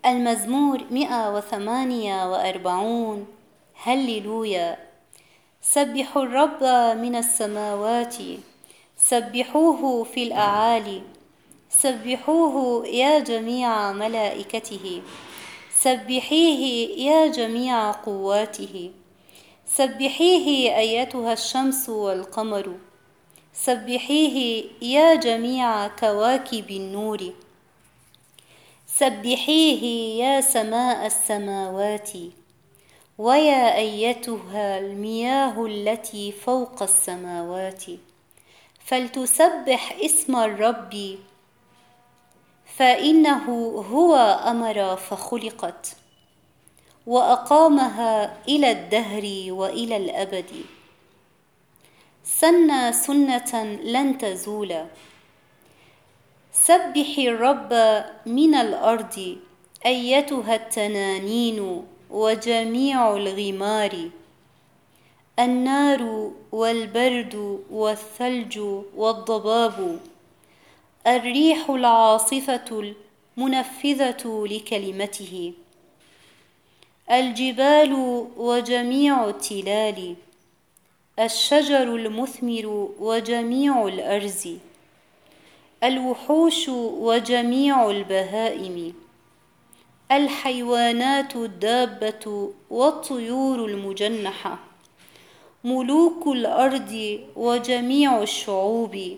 المزمور 148. هللويا. سبحوا الرب من السماوات، سبحوه في الأعالي، سبحوه يا جميع ملائكته، سبحيه يا جميع قواته، سبحيه أيتها الشمس والقمر، سبحيه يا جميع كواكب النور، سبحيه يا سماء السماوات، ويا أيتها المياه التي فوق السماوات، فلتسبح اسم الرب، فإنه هو أمر فخلقت، وأقامها إلى الدهر وإلى الأبد. سن سنة لن تزول. سبحي الرب من الأرض أيتها التنانين وجميع الغمار، النار والبرد والثلج والضباب، الريح العاصفة المنفذة لكلمته، الجبال وجميع التلال، الشجر المثمر وجميع الأرز، الوحوش وجميع البهائم، الحيوانات الدابة والطيور المجنحة، ملوك الأرض وجميع الشعوب،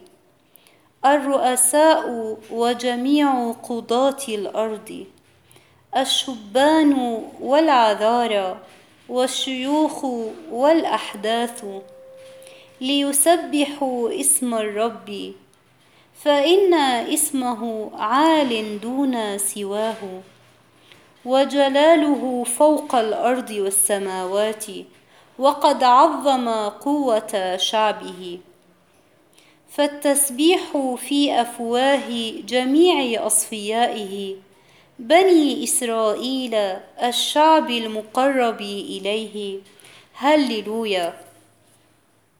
الرؤساء وجميع قضاة الأرض، الشبان والعذارى والشيوخ والأحداث، ليسبحوا اسم الرب، فإن اسمه عال دون سواه، وجلاله فوق الأرض والسماوات، وقد عظم قوة شعبه. فالتسبيح في أفواه جميع أصفيائه، بني إسرائيل الشعب المقرب إليه. هللويا.